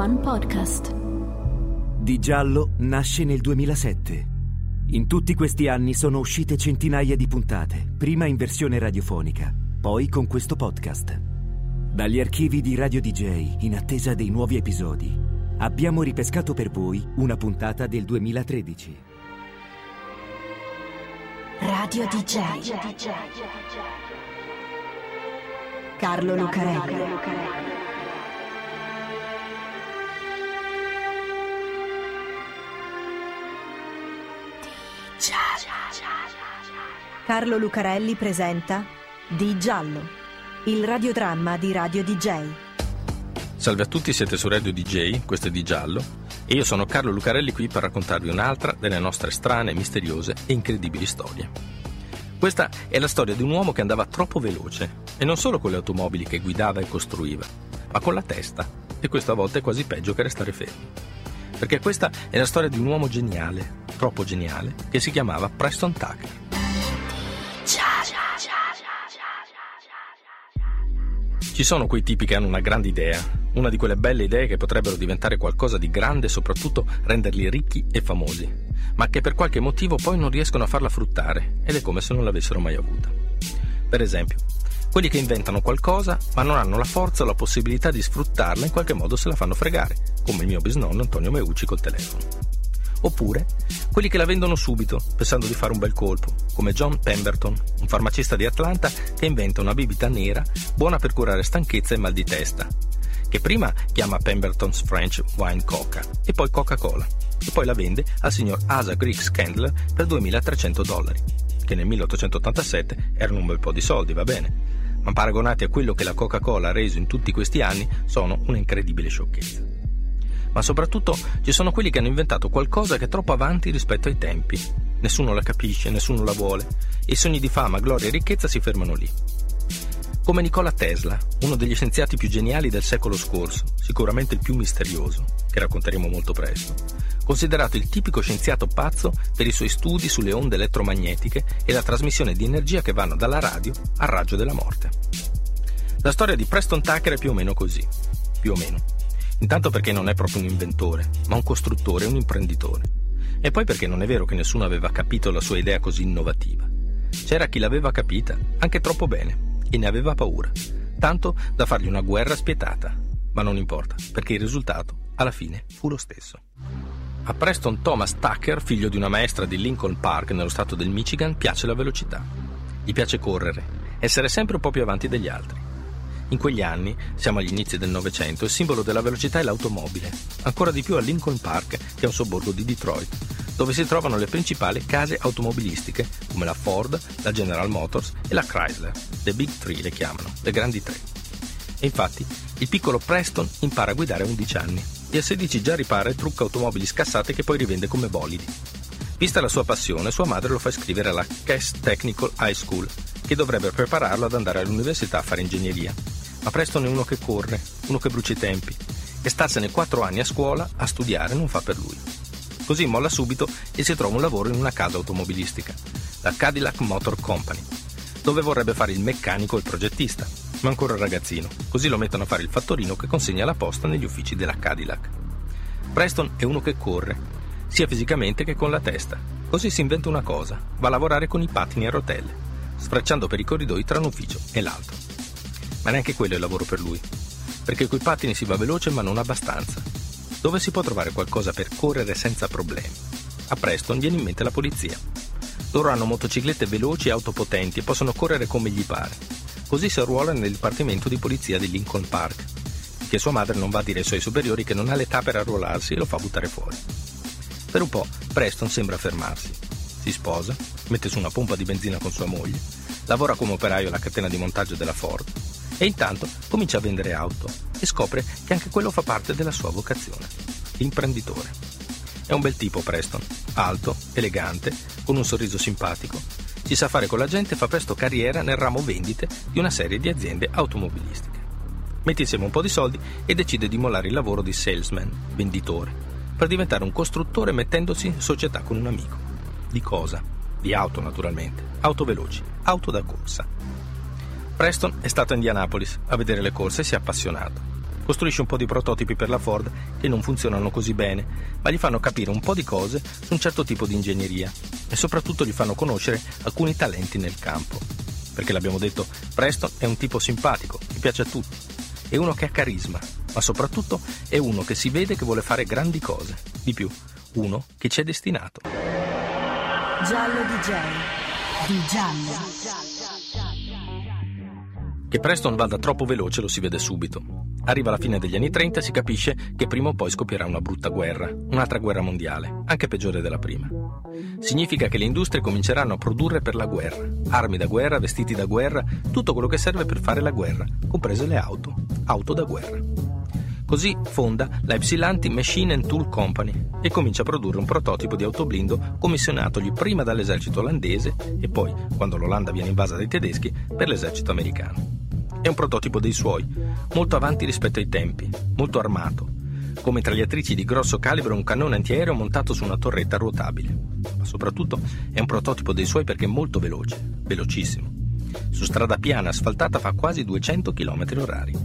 One Podcast. Di Giallo nasce nel 2007. In tutti questi anni sono uscite centinaia di puntate, prima in versione radiofonica, poi con questo podcast. Dagli archivi di Radio DJ, in attesa dei nuovi episodi, abbiamo ripescato per voi una puntata del 2013. Radio DJ. Carlo Lucarelli. Carlo Lucarelli presenta Di Giallo, il radiodramma di Radio DJ. Salve a tutti, siete su Radio DJ, questo è Di Giallo e io sono Carlo Lucarelli qui per raccontarvi un'altra delle nostre strane, misteriose e incredibili storie. Questa è la storia di un uomo che andava troppo veloce e non solo con le automobili che guidava e costruiva, ma con la testa, e questo a volte è quasi peggio che restare fermi. Perché questa è la storia di un uomo geniale, troppo geniale, che si chiamava Preston Tucker. Ci sono quei tipi che hanno una grande idea, una di quelle belle idee che potrebbero diventare qualcosa di grande e soprattutto renderli ricchi e famosi, ma che per qualche motivo poi non riescono a farla fruttare ed è come se non l'avessero mai avuta. Per esempio, quelli che inventano qualcosa ma non hanno la forza o la possibilità di sfruttarla, in qualche modo se la fanno fregare, come il mio bisnonno Antonio Meucci col telefono. Oppure quelli che la vendono subito, pensando di fare un bel colpo, come John Pemberton, un farmacista di Atlanta che inventa una bibita nera buona per curare stanchezza e mal di testa, che prima chiama Pemberton's French Wine Coca e poi Coca-Cola, e poi la vende al signor Asa Griggs Candler per $2.300, che nel 1887 erano un bel po' di soldi, va bene, ma paragonati a quello che la Coca-Cola ha reso in tutti questi anni sono un'incredibile sciocchezza. Ma soprattutto ci sono quelli che hanno inventato qualcosa che è troppo avanti rispetto ai tempi. Nessuno la capisce, nessuno la vuole, e i sogni di fama, gloria e ricchezza si fermano lì. Come Nikola Tesla, uno degli scienziati più geniali del secolo scorso, sicuramente il più misterioso, che racconteremo molto presto, considerato il tipico scienziato pazzo per i suoi studi sulle onde elettromagnetiche e la trasmissione di energia che vanno dalla radio al raggio della morte. La storia di Preston Tucker è più o meno così, più o meno. Intanto perché non è proprio un inventore, ma un costruttore, un imprenditore. E poi perché non è vero che nessuno aveva capito la sua idea così innovativa. C'era chi l'aveva capita, anche troppo bene, e ne aveva paura, tanto da fargli una guerra spietata. Ma non importa, perché il risultato, alla fine, fu lo stesso. A Preston Thomas Tucker, figlio di una maestra di Lincoln Park, nello stato del Michigan, piace la velocità. Gli piace correre, essere sempre un po' più avanti degli altri. In quegli anni, siamo agli inizi del Novecento, il simbolo della velocità è l'automobile, ancora di più a Lincoln Park, che è un sobborgo di Detroit, dove si trovano le principali case automobilistiche, come la Ford, la General Motors e la Chrysler, le Big Three le chiamano, le grandi tre. E infatti, il piccolo Preston impara a guidare a 11 anni, e a 16 già ripara e trucca automobili scassate che poi rivende come bolidi. Vista la sua passione, sua madre lo fa iscrivere alla Cass Technical High School, che dovrebbe prepararlo ad andare all'università a fare ingegneria. Ma Preston è uno che corre, uno che brucia i tempi, e starsene 4 anni a scuola a studiare non fa per lui. Così molla subito e si trova un lavoro in una casa automobilistica, la Cadillac Motor Company, dove vorrebbe fare il meccanico o il progettista, ma ancora un ragazzino, così lo mettono a fare il fattorino che consegna la posta negli uffici della Cadillac. Preston è uno che corre, sia fisicamente che con la testa, così si inventa una cosa, va a lavorare con i pattini a rotelle, sfrecciando per i corridoi tra un ufficio e l'altro. Ma neanche quello è il lavoro per lui, perché coi pattini si va veloce ma non abbastanza. Dove si può trovare qualcosa per correre senza problemi? A Preston viene in mente la polizia. Loro hanno motociclette veloci e auto potenti e possono correre come gli pare. Così si arruola nel dipartimento di polizia di Lincoln Park, che sua madre non va a dire ai suoi superiori che non ha l'età per arruolarsi e lo fa buttare fuori. Per un po' Preston sembra fermarsi. Si sposa, mette su una pompa di benzina con sua moglie, lavora come operaio alla catena di montaggio della Ford e intanto comincia a vendere auto e scopre che anche quello fa parte della sua vocazione, l'imprenditore. È un bel tipo Preston, alto, elegante, con un sorriso simpatico, si sa fare con la gente e fa presto carriera nel ramo vendite di una serie di aziende automobilistiche. Mette insieme un po' di soldi e decide di mollare il lavoro di salesman, venditore, per diventare un costruttore mettendosi in società con un amico. Di cosa? Di auto naturalmente, auto veloci, auto da corsa. Preston è stato a Indianapolis a vedere le corse e si è appassionato. Costruisce un po' di prototipi per la Ford che non funzionano così bene, ma gli fanno capire un po' di cose su un certo tipo di ingegneria e soprattutto gli fanno conoscere alcuni talenti nel campo. Perché l'abbiamo detto, Preston è un tipo simpatico, che piace a tutti, è uno che ha carisma, ma soprattutto è uno che si vede che vuole fare grandi cose. Di più, uno che ci è destinato. Giallo DJ. Di Giallo. Che Preston vada troppo veloce lo si vede subito. Arriva alla fine degli anni 30 e si capisce che prima o poi scoppierà una brutta guerra, un'altra guerra mondiale, anche peggiore della prima. Significa che le industrie cominceranno a produrre per la guerra, armi da guerra, vestiti da guerra, tutto quello che serve per fare la guerra, comprese le auto da guerra. Così fonda la Ypsilanti Machine and Tool Company e comincia a produrre un prototipo di autoblindo commissionatogli prima dall'esercito olandese e poi, quando l'Olanda viene invasa dai tedeschi, per l'esercito americano. È un prototipo dei suoi, molto avanti rispetto ai tempi, molto armato, con mitragliatrici di grosso calibro e un cannone antiaereo montato su una torretta ruotabile. Ma soprattutto è un prototipo dei suoi perché è molto veloce, velocissimo. Su strada piana asfaltata fa quasi 200 km/h.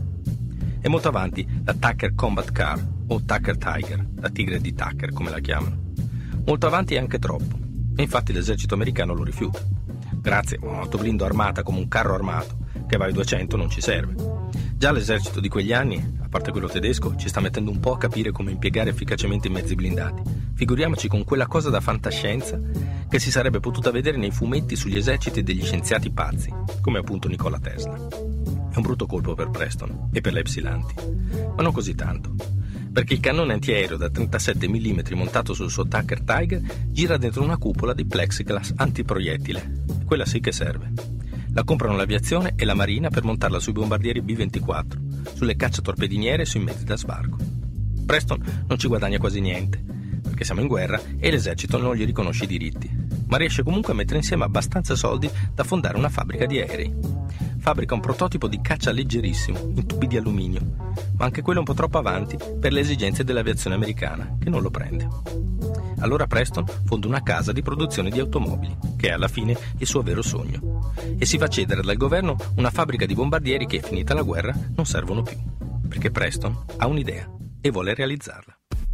È molto avanti la Tucker Combat Car, o Tucker Tiger, la tigre di Tucker come la chiamano. Molto avanti e anche troppo, e infatti l'esercito americano lo rifiuta. Grazie, un autoblindo armata come un carro armato, che va ai 200 non ci serve. Già l'esercito di quegli anni, a parte quello tedesco, ci sta mettendo un po' a capire come impiegare efficacemente i mezzi blindati. Figuriamoci con quella cosa da fantascienza che si sarebbe potuta vedere nei fumetti sugli eserciti degli scienziati pazzi, come appunto Nikola Tesla. È un brutto colpo per Preston e per le Ypsilanti, ma non così tanto, perché il cannone antiaereo da 37 mm montato sul suo Tucker Tiger gira dentro una cupola di plexiglass antiproiettile. Quella sì che serve. La comprano l'aviazione e la marina per montarla sui bombardieri B-24, sulle cacciatorpediniere e sui mezzi da sbarco. Preston non ci guadagna quasi niente, perché siamo in guerra e l'esercito non gli riconosce i diritti, ma riesce comunque a mettere insieme abbastanza soldi da fondare una fabbrica di aerei. Fabbrica un prototipo di caccia leggerissimo, in tubi di alluminio, ma anche quello un po' troppo avanti per le esigenze dell'aviazione americana, che non lo prende. Allora Preston fonda una casa di produzione di automobili, che è alla fine il suo vero sogno, e si fa cedere dal governo una fabbrica di bombardieri che, finita la guerra, non servono più, perché Preston ha un'idea e vuole realizzarla.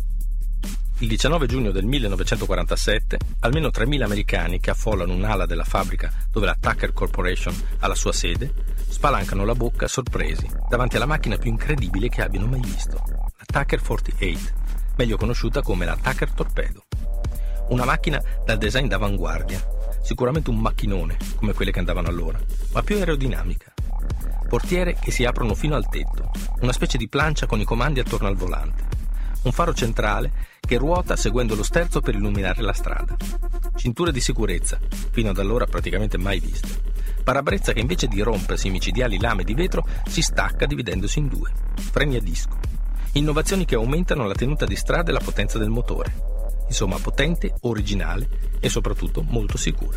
Il 19 giugno del 1947, almeno 3.000 americani che affollano un'ala della fabbrica dove la Tucker Corporation ha la sua sede, spalancano la bocca sorpresi davanti alla macchina più incredibile che abbiano mai visto, la Tucker 48, meglio conosciuta come la Tucker Torpedo. Una macchina dal design d'avanguardia, sicuramente un macchinone come quelle che andavano allora, ma più aerodinamica. Portiere che si aprono fino al tetto, una specie di plancia con i comandi attorno al volante, un faro centrale che ruota seguendo lo sterzo per illuminare la strada, cinture di sicurezza, fino ad allora praticamente mai viste, parabrezza che invece di rompersi in micidiali lame di vetro si stacca dividendosi in due, freni a disco, innovazioni che aumentano la tenuta di strada e la potenza del motore. Insomma, potente, originale e soprattutto molto sicura.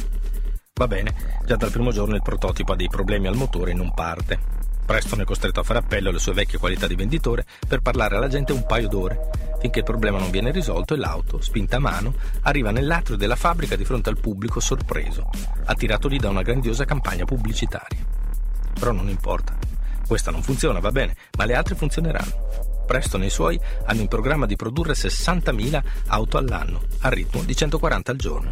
Va bene, già dal primo giorno il prototipo ha dei problemi al motore e non parte. Preston è costretto a fare appello alle sue vecchie qualità di venditore per parlare alla gente un paio d'ore, finché il problema non viene risolto e l'auto, spinta a mano, arriva nell'atrio della fabbrica di fronte al pubblico sorpreso, attirato lì da una grandiosa campagna pubblicitaria. Però non importa. Questa non funziona, va bene, ma le altre funzioneranno. Preston e i suoi hanno in programma di produrre 60.000 auto all'anno, al ritmo di 140 al giorno.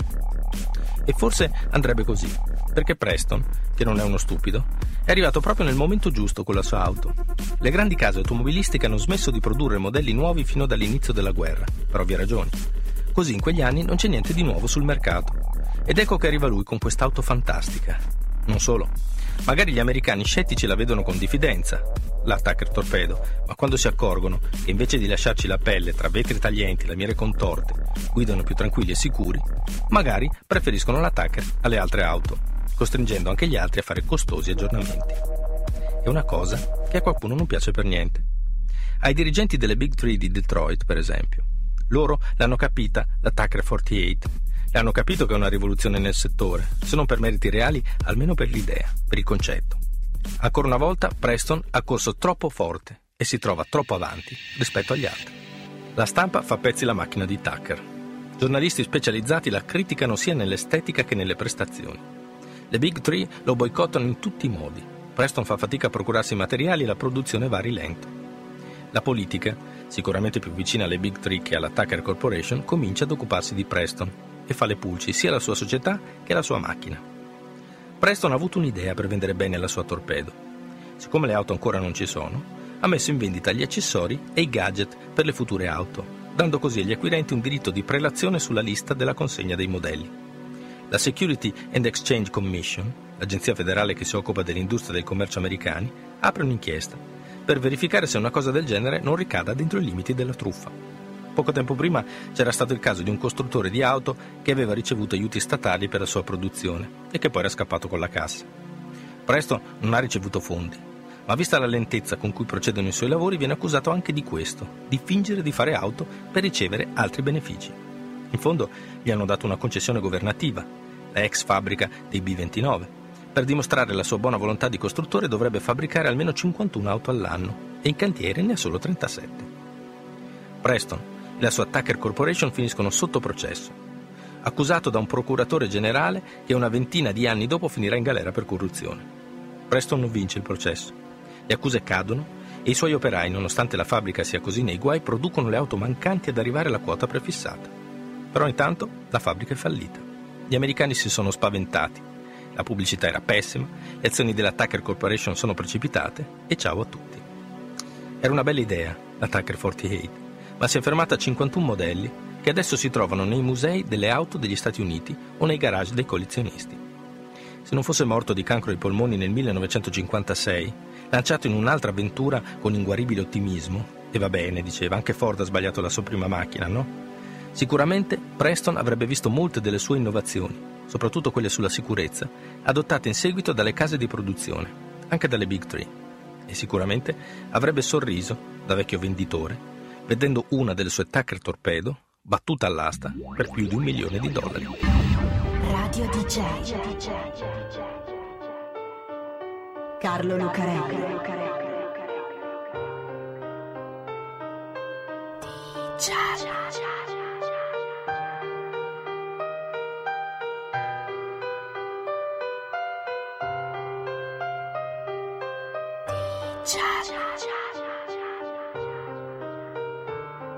E forse andrebbe così, perché Preston, che non è uno stupido, è arrivato proprio nel momento giusto con la sua auto. Le grandi case automobilistiche hanno smesso di produrre modelli nuovi fino dall'inizio della guerra, per ovvie ragioni. Così in quegli anni non c'è niente di nuovo sul mercato. Ed ecco che arriva lui con quest'auto fantastica. Non solo. Magari gli americani scettici la vedono con diffidenza, la Tucker Torpedo, ma quando si accorgono che invece di lasciarci la pelle tra vetri taglienti e lamiere contorte, guidano più tranquilli e sicuri, magari preferiscono la Tucker alle altre auto, costringendo anche gli altri a fare costosi aggiornamenti. È una cosa che a qualcuno non piace per niente. Ai dirigenti delle Big Three di Detroit, per esempio. Loro l'hanno capita, la Tucker 48, e hanno capito che è una rivoluzione nel settore, se non per meriti reali, almeno per l'idea, per il concetto. Ancora una volta Preston ha corso troppo forte e si trova troppo avanti rispetto agli altri. La stampa fa pezzi la macchina di Tucker. Giornalisti specializzati la criticano sia nell'estetica che nelle prestazioni. Le Big Three lo boicottano in tutti i modi. Preston fa fatica a procurarsi i materiali e la produzione va a rilento. La politica, sicuramente più vicina alle Big Three che alla Tucker Corporation, comincia ad occuparsi di Preston e fa le pulci sia alla sua società che alla sua macchina. Preston ha avuto un'idea per vendere bene la sua Torpedo. Siccome le auto ancora non ci sono, ha messo in vendita gli accessori e i gadget per le future auto, dando così agli acquirenti un diritto di prelazione sulla lista della consegna dei modelli. La Security and Exchange Commission, l'agenzia federale che si occupa dell'industria del commercio americani, apre un'inchiesta per verificare se una cosa del genere non ricada dentro i limiti della truffa. Poco tempo prima c'era stato il caso di un costruttore di auto che aveva ricevuto aiuti statali per la sua produzione e che poi era scappato con la cassa. Preston non ha ricevuto fondi, ma vista la lentezza con cui procedono i suoi lavori viene accusato anche di questo, di fingere di fare auto per ricevere altri benefici. In fondo gli hanno dato una concessione governativa, la ex fabbrica dei B-29. Per dimostrare la sua buona volontà di costruttore dovrebbe fabbricare almeno 51 auto all'anno e in cantiere ne ha solo 37. Preston e la sua Tucker Corporation finiscono sotto processo, accusato da un procuratore generale che una ventina di anni dopo finirà in galera per corruzione. Preston non vince il processo, le accuse cadono e i suoi operai, nonostante la fabbrica sia così nei guai, producono le auto mancanti ad arrivare alla quota prefissata. Però intanto la fabbrica è fallita. Gli americani si sono spaventati, la pubblicità era pessima, le azioni della Tucker Corporation sono precipitate e ciao a tutti. Era una bella idea, la Tucker 48, ma si è fermata a 51 modelli che adesso si trovano nei musei delle auto degli Stati Uniti o nei garage dei collezionisti. Se non fosse morto di cancro ai polmoni nel 1956, lanciato in un'altra avventura con inguaribile ottimismo, e va bene, diceva, anche Ford ha sbagliato la sua prima macchina, no? Sicuramente Preston avrebbe visto molte delle sue innovazioni, soprattutto quelle sulla sicurezza, adottate in seguito dalle case di produzione, anche dalle Big Three, e sicuramente avrebbe sorriso, da vecchio venditore, vedendo una delle sue Tucker Torpedo battuta all'asta per più di $1 milione. Radio DJ Carlo Lucarelli.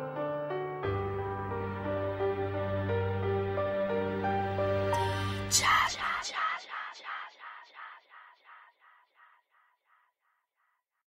DJ